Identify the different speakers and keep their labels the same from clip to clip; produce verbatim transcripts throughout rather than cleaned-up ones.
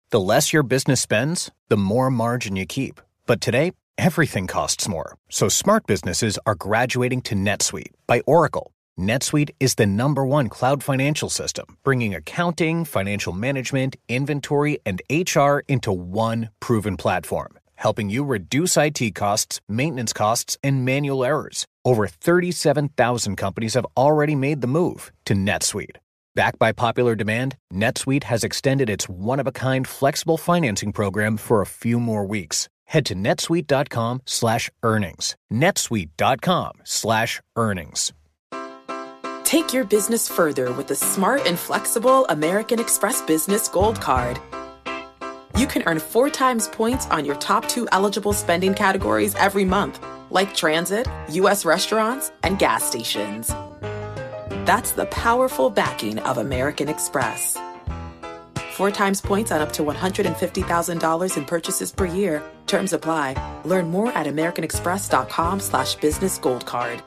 Speaker 1: The less your business spends, the more margin you keep. But today, everything costs more. So smart businesses are graduating to NetSuite by Oracle. NetSuite is the number one cloud financial system, bringing accounting, financial management, inventory, and H R into one proven platform, helping you reduce I T costs, maintenance costs, and manual errors. Over thirty-seven thousand companies have already made the move to NetSuite. Backed by popular demand, NetSuite has extended its one-of-a-kind flexible financing program for a few more weeks. Head to netsuite.com slash earnings. netsuite.com slash earnings.
Speaker 2: Take your business further with the smart and flexible American Express Business Gold Card. You can earn four times points on your top two eligible spending categories every month, like transit, U S restaurants, and gas stations. That's the powerful backing of American Express. Four times points on up to one hundred fifty thousand dollars in purchases per year. Terms apply. Learn more at americanexpress.com slash business gold card.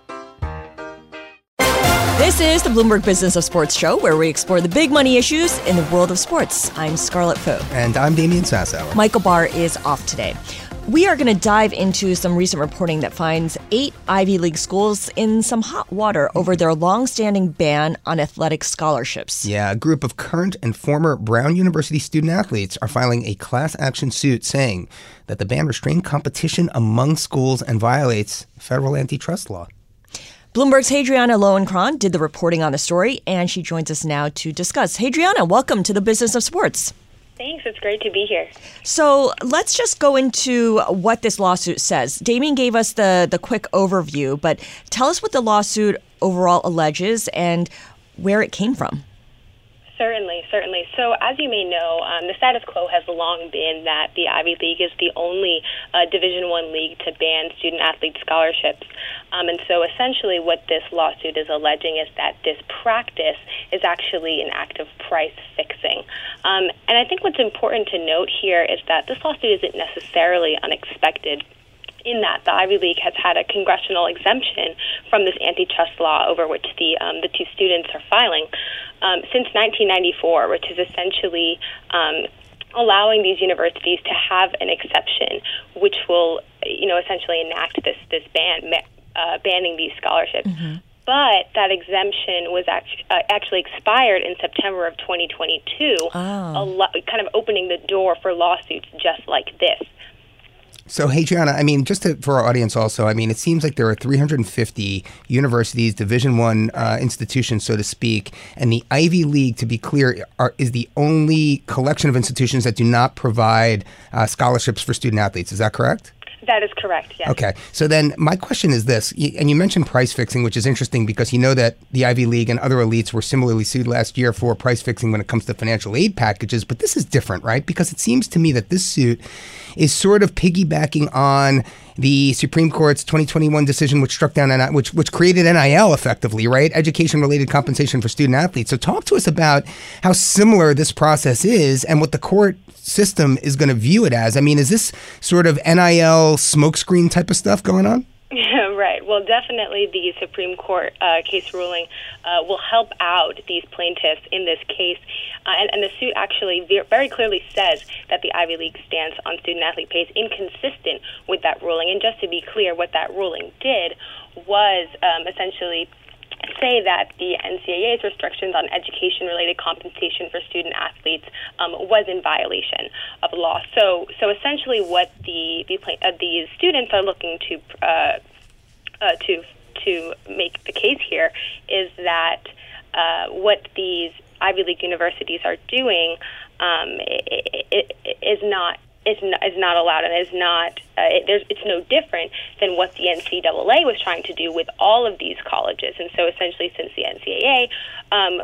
Speaker 3: This is the Bloomberg Business of Sports show, where we explore the big money issues in the world of sports. I'm Scarlett Fu.
Speaker 4: And I'm Damian Sassower.
Speaker 3: Michael Barr is off today. We are going to dive into some recent reporting that finds eight Ivy League schools in some hot water over their long-standing ban on athletic scholarships.
Speaker 4: Yeah, a group of current and former Brown University student-athletes are filing a class action suit saying that the ban restrained competition among schools and violates federal antitrust law.
Speaker 3: Bloomberg's Hadriana Lowenkron did the reporting on the story, and she joins us now to discuss. Hadriana, welcome to the Business of Sports.
Speaker 5: Thanks. It's great to be here.
Speaker 3: So let's just go into what this lawsuit says. Damien gave us the, the quick overview, but tell us what the lawsuit overall alleges and where it came from.
Speaker 5: Certainly, certainly. So as you may know, um, the status quo has long been that the Ivy League is the only uh, Division One league to ban student-athlete scholarships. Um, and so essentially what this lawsuit is alleging is that this practice is actually an act of price fixing. Um, and I think what's important to note here is that this lawsuit isn't necessarily unexpected, in that the Ivy League has had a congressional exemption from this antitrust law over which the um, the two students are filing um, since nineteen ninety-four, which is essentially um, allowing these universities to have an exception, which will, you know, essentially enact this this ban uh, banning these scholarships. Mm-hmm. But that exemption was act- uh, actually expired in September of twenty twenty-two, oh. a lo- kind of opening the door for lawsuits just like this.
Speaker 4: So, Hadriana, I mean, just to, for our audience also, I mean, it seems like there are three hundred fifty universities, Division One uh, institutions, so to speak, and the Ivy League, to be clear, are, is the only collection of institutions that do not provide uh, scholarships for student athletes. Is that correct?
Speaker 5: That is correct, yes.
Speaker 4: Okay. So then my question is this, and you mentioned price fixing, which is interesting because you know that the Ivy League and other elites were similarly sued last year for price fixing when it comes to financial aid packages, but this is different, right? Because it seems to me that this suit is sort of piggybacking on the Supreme Court's twenty twenty-one decision, which struck down, which which created N I L effectively, right? Education-related compensation for student athletes. So talk to us about how similar this process is and what the court system is going to view it as. I mean, is this sort of N I L smokescreen type of stuff going on?
Speaker 5: Yeah, right. Well, definitely the Supreme Court uh, case ruling uh, will help out these plaintiffs in this case. Uh, and, and the suit actually very clearly says that the Ivy League stance on student-athlete pay is inconsistent with that ruling. And just to be clear, what that ruling did was um, essentially say that the N C A A's restrictions on education-related compensation for student-athletes um, was in violation of law. So, so essentially, what the the, uh, the students are looking to uh, uh, to to make the case here is that uh, what these Ivy League universities are doing um, it, it, it is not. Is not, is not allowed and is not, uh, it, there's, it's no different than what the N C double A was trying to do with all of these colleges. And so essentially since the N C A A, um,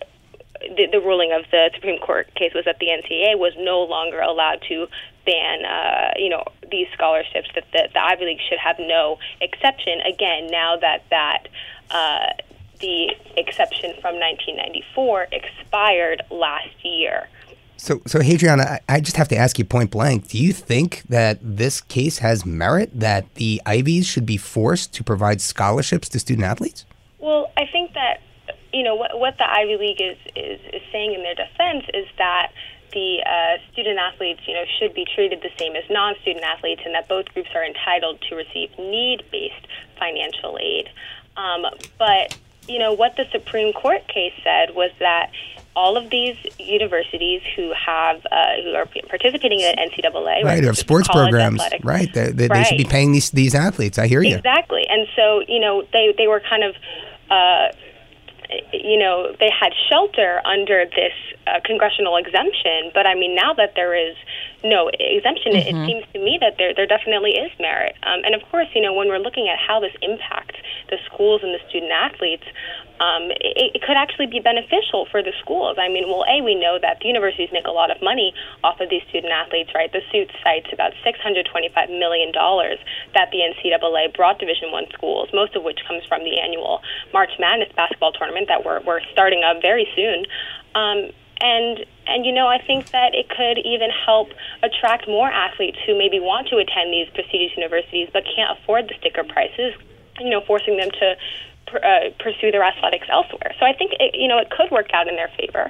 Speaker 5: the, the ruling of the Supreme Court case was that the N C A A was no longer allowed to ban, uh, you know, these scholarships, that the, the Ivy League should have no exception. Again, now that that uh, the exception from nineteen ninety-four expired last year.
Speaker 4: So, so Hadriana, I just have to ask you point blank, do you think that this case has merit, that the Ivies should be forced to provide scholarships to student athletes?
Speaker 5: Well, I think that, you know, what, what the Ivy League is, is, is saying in their defense is that the uh, student athletes, you know, should be treated the same as non-student athletes, and that both groups are entitled to receive need-based financial aid. Um, but, you know, what the Supreme Court case said was that all of these universities who have uh, who are participating in N C double A,
Speaker 4: right, or have sports programs, athletics, right? They, they,
Speaker 5: right.
Speaker 4: they should be paying these these athletes. I hear you.
Speaker 5: Exactly, and so you know they they were kind of. Uh, you know, they had shelter under this uh, congressional exemption, but I mean, now that there is no exemption, mm-hmm. it, it seems to me that there there definitely is merit. Um, and of course, you know, when we're looking at how this impacts the schools and the student athletes, um, it, it could actually be beneficial for the schools. I mean, well, A, we know that the universities make a lot of money off of these student athletes, right? The suit cites about six hundred twenty-five million dollars that the N C double A brought Division I schools, most of which comes from the annual March Madness basketball tournament that we're, we're starting up very soon. Um, and, and, you know, I think that it could even help attract more athletes who maybe want to attend these prestigious universities but can't afford the sticker prices, you know, forcing them to Uh, pursue their athletics elsewhere. So I think, it, you know, it could work out in their favor.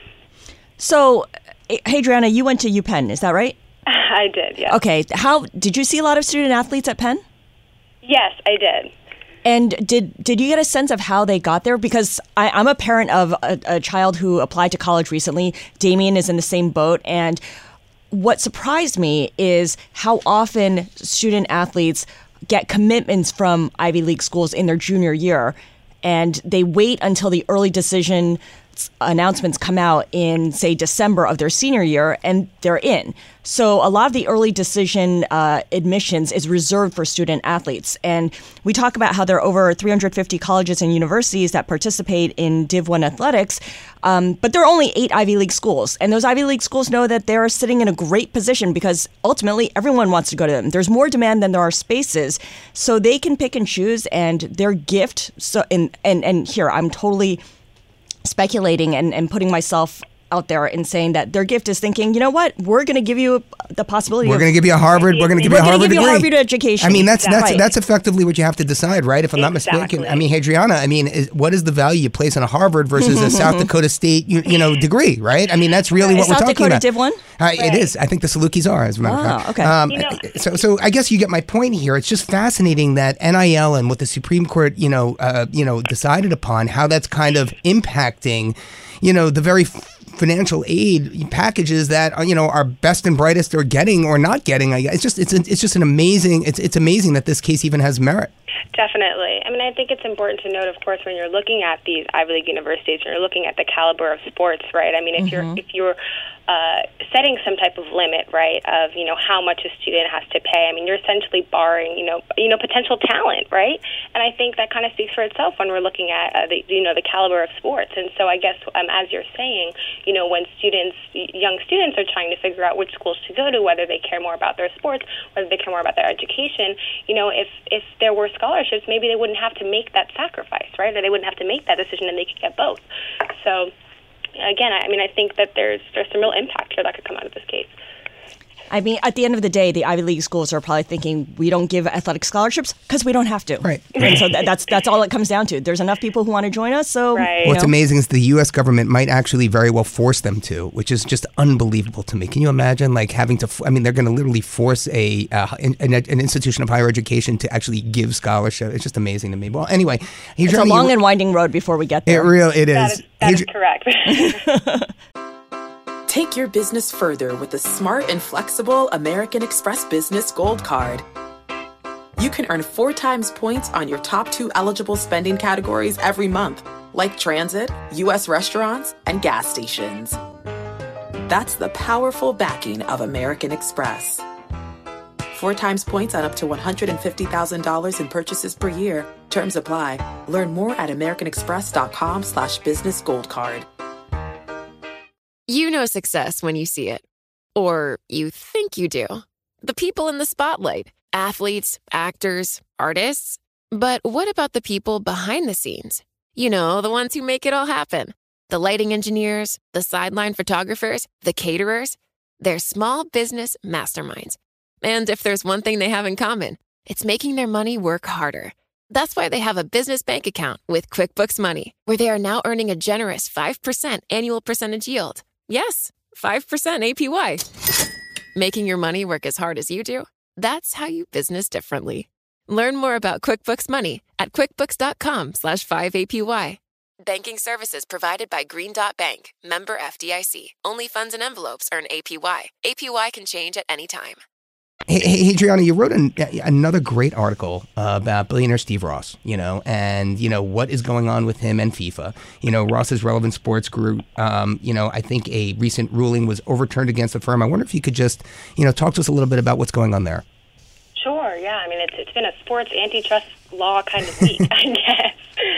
Speaker 3: So, Hadriana, you went to UPenn, is that right?
Speaker 5: I did, yeah.
Speaker 3: Okay. How did you see a lot of student athletes at Penn?
Speaker 5: Yes, I did.
Speaker 3: And did did you get a sense of how they got there? Because I, I'm a parent of a, a child who applied to college recently. Damien is in the same boat. And what surprised me is how often student athletes get commitments from Ivy League schools in their junior year, and they wait until the early decision announcements come out in, say, December of their senior year, and they're in. So a lot of the early decision uh, admissions is reserved for student athletes. And we talk about how there are over three hundred fifty colleges and universities that participate in Div one athletics, um, but there are only eight Ivy League schools. And those Ivy League schools know that they're sitting in a great position because ultimately everyone wants to go to them. There's more demand than there are spaces. So they can pick and choose, and their gift, so and, and, and here, I'm totally speculating and, and putting myself out there and saying that their gift is thinking, you know what, we're going to give you the possibility.
Speaker 4: We're
Speaker 3: of,
Speaker 4: going to give you a Harvard. We're going to give
Speaker 3: we're
Speaker 4: you a Harvard
Speaker 3: give you
Speaker 4: degree.
Speaker 3: Harvard education.
Speaker 4: I mean, that's
Speaker 3: exactly.
Speaker 4: that's that's effectively what you have to decide, right? If I'm not
Speaker 5: exactly.
Speaker 4: mistaken. I mean, Hadriana, I mean, is, what is the value you place on a Harvard versus a South Dakota State, you, you know, degree, right? I mean, that's really what
Speaker 3: is
Speaker 4: we're
Speaker 3: South
Speaker 4: talking
Speaker 3: Dakota
Speaker 4: about.
Speaker 3: Div one?
Speaker 4: Uh, right. It is. I think the Salukis are, as a matter of
Speaker 3: oh,
Speaker 4: fact.
Speaker 3: okay.
Speaker 4: Um,
Speaker 5: you know,
Speaker 4: so, so I guess you get my point here. It's just fascinating that N I L and what the Supreme Court, you know, uh, you know, decided upon, how that's kind of impacting, you know, the very financial aid packages that, you know, our best and brightest are getting or not getting. I guess it's just it's it's just an amazing. It's it's amazing that this case even has merit.
Speaker 5: Definitely. I mean, I think it's important to note, of course, when you're looking at these Ivy League universities, and you're looking at the caliber of sports, right? I mean, if mm-hmm. you're if you're uh, setting some type of limit, right, of, you know, how much a student has to pay, I mean, you're essentially barring, you know, you know, potential talent, right? And I think that kind of speaks for itself when we're looking at uh, the, you know, the caliber of sports. And so I guess, um, as you're saying, you know, when students, young students are trying to figure out which schools to go to, whether they care more about their sports, whether they care more about their education, you know, if if there were scholarships, maybe they wouldn't have to make that sacrifice, right? Or they wouldn't have to make that decision, and they could get both. So, again, I mean, I think that there's there's some real impact here that could come out of this case.
Speaker 3: I mean, at the end of the day, the Ivy League schools are probably thinking, we don't give athletic scholarships because we don't have to.
Speaker 4: Right.
Speaker 3: And so that, that's that's all it comes down to. There's enough people who want to join us, so...
Speaker 5: Right.
Speaker 4: What's
Speaker 3: know.
Speaker 4: amazing is the U S government might actually very well force them to, which is just unbelievable to me. Can you imagine, like, having to... I mean, they're going to literally force a uh, an, an institution of higher education to actually give scholarship. It's just amazing to me. Well, anyway...
Speaker 3: It's a long and winding road before we get there.
Speaker 4: It real, it is.
Speaker 5: That is, that is correct.
Speaker 2: Take your business further with the smart and flexible American Express Business Gold Card. You can earn four times points on your top two eligible spending categories every month, like transit, U S restaurants, and gas stations. That's the powerful backing of American Express. Four times points on up to one hundred fifty thousand dollars in purchases per year. Terms apply. Learn more at americanexpress.com slash business gold card.
Speaker 6: You know success when you see it. Or you think you do. The people in the spotlight. Athletes, actors, artists. But what about the people behind the scenes? You know, the ones who make it all happen. The lighting engineers, the sideline photographers, the caterers. They're small business masterminds. And if there's one thing they have in common, it's making their money work harder. That's why they have a business bank account with QuickBooks Money, where they are now earning a generous five percent annual percentage yield. Yes, five percent A P Y. Making your money work as hard as you do? That's how you business differently. Learn more about QuickBooks Money at quickbooks.com slash 5APY. Banking services provided by Green Dot Bank, member F D I C. Only funds and envelopes earn A P Y. A P Y can change at any time.
Speaker 4: Hey, hey, Adriana, you wrote an, another great article uh, about billionaire Steve Ross, you know, and, you know, what is going on with him and FIFA. You know, Ross's Relevant Sports Group, um, you know, I think a recent ruling was overturned against the firm. I wonder if you could just, you know, talk to us a little bit about what's going on there.
Speaker 5: Sure, yeah. I mean, it's it's been a sports antitrust law kind of week, I guess.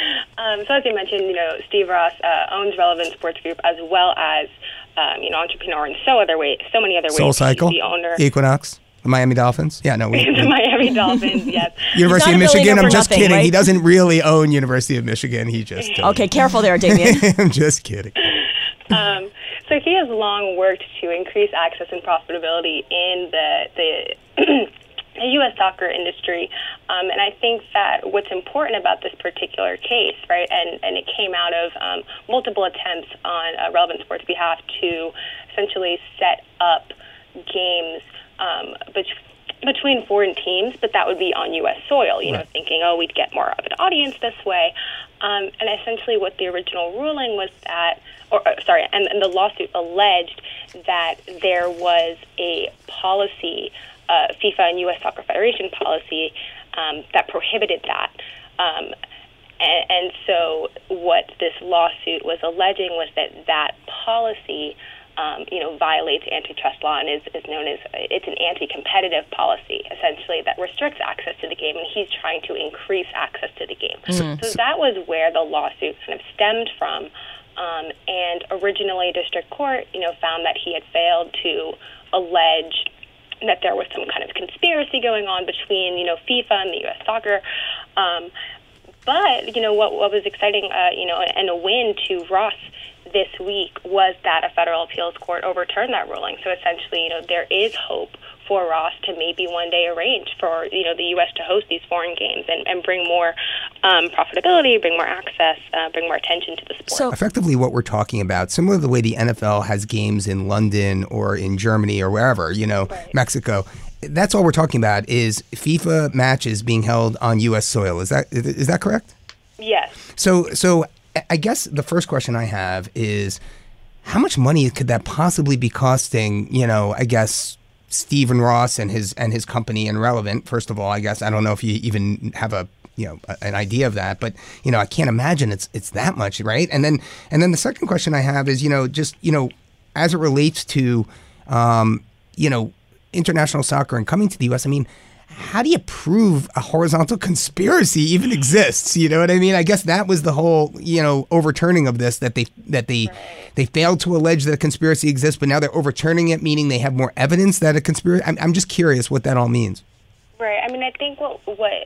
Speaker 5: Um, so as you mentioned, you know, Steve Ross uh, owns Relevant Sports Group as well as, um, you know, entrepreneur in so other way, so many other ways.
Speaker 4: Soul Cycle,
Speaker 5: the owner.
Speaker 4: Equinox. The Miami Dolphins? Yeah, no. We,
Speaker 5: the
Speaker 4: we,
Speaker 5: Miami Dolphins, yes.
Speaker 4: University of Michigan, I'm just
Speaker 3: nothing,
Speaker 4: kidding.
Speaker 3: Right?
Speaker 4: He doesn't really own University of Michigan. He just... Uh,
Speaker 3: okay, careful there, Damien.
Speaker 4: I'm just kidding.
Speaker 5: Um, so he has long worked to increase access and profitability in the the, the U S soccer industry. Um, and I think that what's important about this particular case, right, and, and it came out of um, multiple attempts on uh, Relevant Sports' behalf to essentially set up games Um, but between foreign teams, but that would be on U S soil, you know, right. thinking, oh, we'd get more of an audience this way. Um, and essentially what the original ruling was that, or uh, sorry, and, and the lawsuit alleged that there was a policy, uh, FIFA and U S Soccer Federation policy, um, that prohibited that. Um, and, and so what this lawsuit was alleging was that that policy Um, you know, violates antitrust law and is, is known as, it's an anti-competitive policy, essentially, that restricts access to the game, and he's trying to increase access to the game. Mm-hmm. So that was where the lawsuit kind of stemmed from, um, and originally district court, you know, found that he had failed to allege that there was some kind of conspiracy going on between, you know, FIFA and the U S Soccer. Um, but, you know, what, what was exciting, uh, you know, and a win to Ross this week was that a federal appeals court overturned that ruling. So essentially, you know, there is hope for Ross to maybe one day arrange for, you know, the U S to host these foreign games and, and bring more um, profitability, bring more access, uh, bring more attention to the sport.
Speaker 4: So effectively what we're talking about, similar to the way the N F L has games in London or in Germany or wherever, you know, right. Mexico, that's all we're talking about is FIFA matches being held on U S soil. Is that is that correct?
Speaker 5: Yes.
Speaker 4: So so I guess the first question I have is, how much money could that possibly be costing, you know, I guess, Stephen Ross and his and his company and Relevant? First of all, I guess, I don't know if you even have a, you know, an idea of that, but, you know, I can't imagine it's it's that much, right? And then and then the second question I have is, you know, just, you know, as it relates to, um, you know, international soccer and coming to the U S, I mean, how do you prove a horizontal conspiracy even exists? You know what I mean? I guess that was the whole, you know, overturning of this, that they that they right. they failed to allege that a conspiracy exists, but now they're overturning it, meaning they have more evidence that a conspiracy. I'm, I'm just curious what that all means.
Speaker 5: Right. I mean, I think what what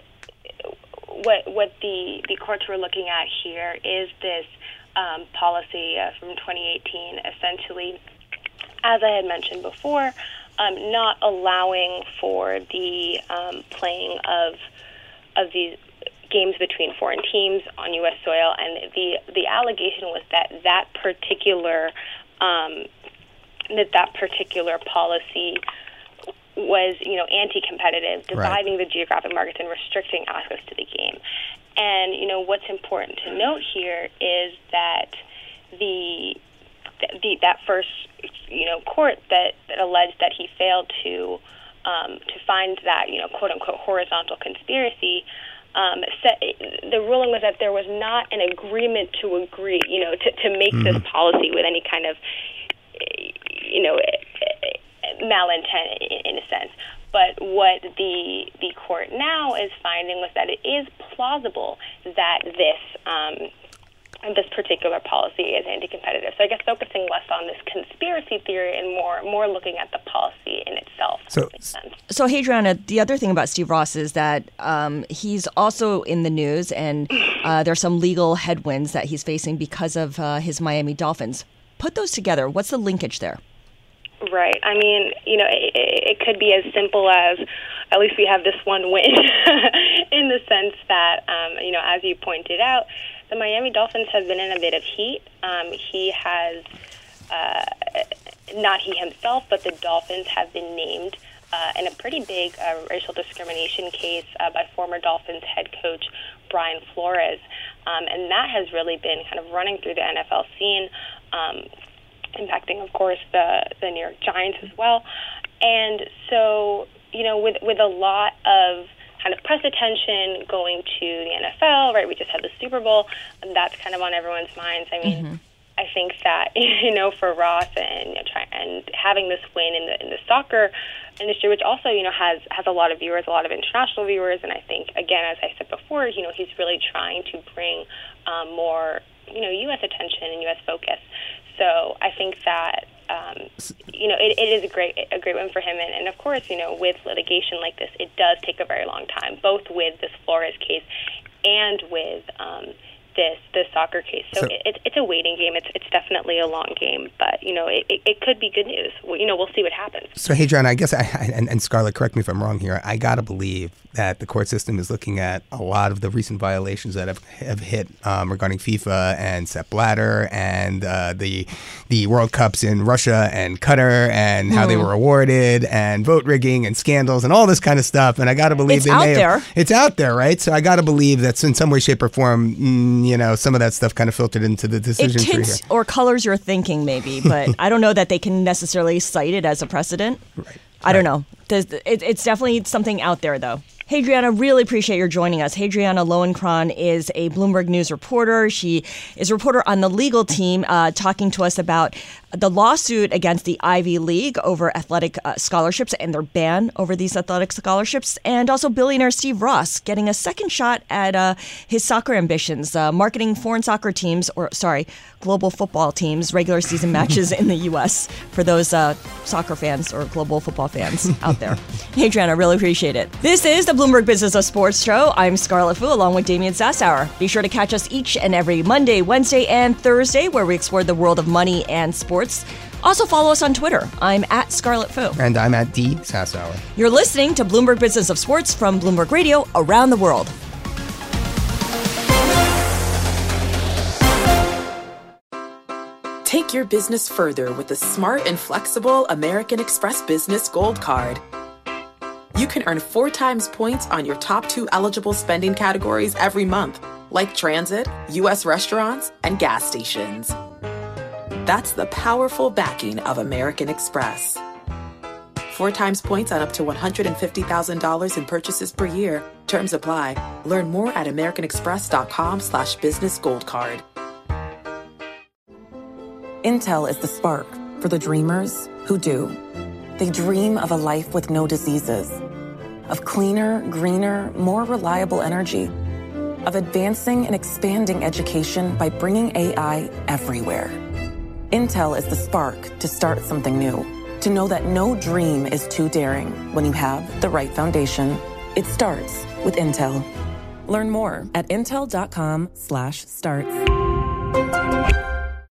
Speaker 5: what what the the courts were looking at here is this um, policy uh, from twenty eighteen, essentially, as I had mentioned before. Um, not allowing for the um, playing of of these games between foreign teams on U S soil, and the the allegation was that that particular um, that that particular policy was, you know, anti-competitive, dividing right. the geographic markets and restricting access to the game. And you know what's important to note here is that the The, that first, you know, court that, that alleged that he failed to um, to find that, you know, quote unquote horizontal conspiracy. Um, set, the ruling was that there was not an agreement to agree, you know, to, to make mm-hmm. this policy with any kind of, you know, malintent in, in a sense. But what the the court now is finding was that it is plausible that this. Um, this particular policy is anti-competitive. So I guess focusing less on this conspiracy theory and more more looking at the policy in itself.
Speaker 4: So,
Speaker 5: makes sense.
Speaker 3: So Hadriana, the other thing about Steve Ross is that um, he's also in the news, and uh, there's some legal headwinds that he's facing because of uh, his Miami Dolphins. Put those together. What's the linkage there?
Speaker 5: Right. I mean, you know, it, it could be as simple as at least we have this one win in the sense that, um, you know, as you pointed out, the Miami Dolphins have been in a bit of heat. Um, he has, uh, not he himself, but the Dolphins have been named uh, in a pretty big uh, racial discrimination case uh, by former Dolphins head coach Brian Flores. Um, and that has really been kind of running through the N F L scene, um, impacting, of course, the, the New York Giants as well. And so, you know, with with a lot of kind of press attention going to the N F L, right? We just had the Super Bowl, and that's kind of on everyone's minds. I mean, mm-hmm. I think that, you know, for Ross and you know, try, and having this win in the in the soccer industry, which also, you know, has has a lot of viewers, a lot of international viewers, and I think, again, as I said before, you know, he's really trying to bring um, more, you know, U S attention and U S focus. So I think that, um, you know, it, it is a great a great win for him. And, and, of course, you know, with litigation like this, it does take a very long time, both with this Flores case and with um, this this soccer case. So, so it, it's a waiting game. It's it's definitely a long game. But, you know, it, it, it could be good news. Well, you know, we'll see what happens.
Speaker 4: So, Hadriana, I guess, I, and, and Scarlett, correct me if I'm wrong here, I got to believe that the court system is looking at a lot of the recent violations that have, have hit um, regarding FIFA and Sepp Blatter and uh, the the World Cups in Russia and Qatar and how mm. they were awarded and vote rigging and scandals and all this kind of stuff. And I got to believe
Speaker 3: it's
Speaker 4: they
Speaker 3: out
Speaker 4: may
Speaker 3: there.
Speaker 4: Have, it's out there, right? So I got to believe that in some way, shape, or form, mm, you know, some of that stuff kind of filtered into the decision
Speaker 3: tree here. It tints or colors your thinking, maybe, but I don't know that they can necessarily cite it as a precedent.
Speaker 4: Right.
Speaker 3: I don't know. It's definitely something out there, though. Hadriana, really appreciate your joining us. Hadriana Lowenkron is a Bloomberg News reporter. She is a reporter on the legal team, uh, talking to us about the lawsuit against the Ivy League over athletic uh, scholarships and their ban over these athletic scholarships, and also billionaire Steve Ross getting a second shot at uh, his soccer ambitions, uh, marketing foreign soccer teams, or sorry, global football teams, regular season matches in the U S for those uh, soccer fans or global football fans out there. Hadriana, really appreciate it. This is the Bloomberg Business of Sports show. I'm Scarlett Fu along with Damian Sassower. Be sure to catch us each and every Monday, Wednesday, and Thursday where we explore the world of money and sports. Also follow us on Twitter. I'm at Scarlett Fu.
Speaker 4: And I'm at D Sassower.
Speaker 3: You're listening to Bloomberg Business of Sports from Bloomberg Radio around the world.
Speaker 2: Take your business further with the smart and flexible American Express Business Gold Card. You can earn four times points on your top two eligible spending categories every month, like transit, U S restaurants, and gas stations. That's the powerful backing of American Express. Four times points on up to one hundred fifty thousand dollars in purchases per year. Terms apply. Learn more at americanexpress.com slash business gold card.
Speaker 7: Intel is the spark for the dreamers who do. They dream of a life with no diseases, of cleaner, greener, more reliable energy, of advancing and expanding education by bringing A I everywhere. Intel is the spark to start something new, to know that no dream is too daring when you have the right foundation. It starts with Intel. Learn more at intel.com slash starts.